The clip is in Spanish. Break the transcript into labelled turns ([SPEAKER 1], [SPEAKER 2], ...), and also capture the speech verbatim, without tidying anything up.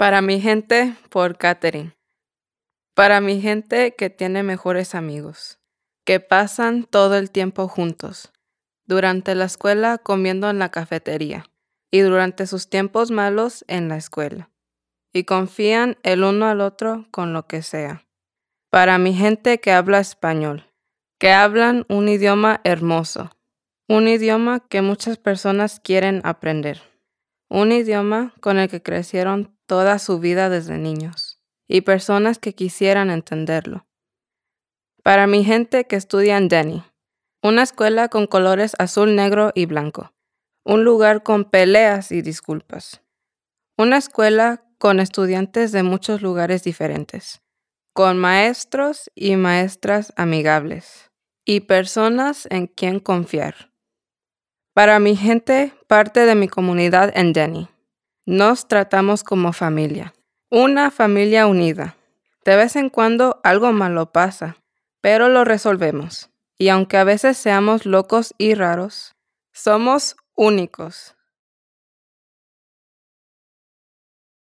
[SPEAKER 1] Para mi gente, por Catherine. Para mi gente que tiene mejores amigos, que pasan todo el tiempo juntos, durante la escuela comiendo en la cafetería y durante sus tiempos malos en la escuela, y confían el uno al otro con lo que sea. Para mi gente que habla español, que hablan un idioma hermoso, un idioma que muchas personas quieren aprender, un idioma con el que crecieron toda su vida desde niños, y personas que quisieran entenderlo. Para mi gente que estudia en Denny, una escuela con colores azul, negro y blanco, un lugar con peleas y disculpas, una escuela con estudiantes de muchos lugares diferentes, con maestros y maestras amigables, y personas en quien confiar. Para mi gente, parte de mi comunidad en Denny, nos tratamos como familia, una familia unida. De vez en cuando algo malo pasa, pero lo resolvemos. Y aunque a veces seamos locos y raros, somos únicos.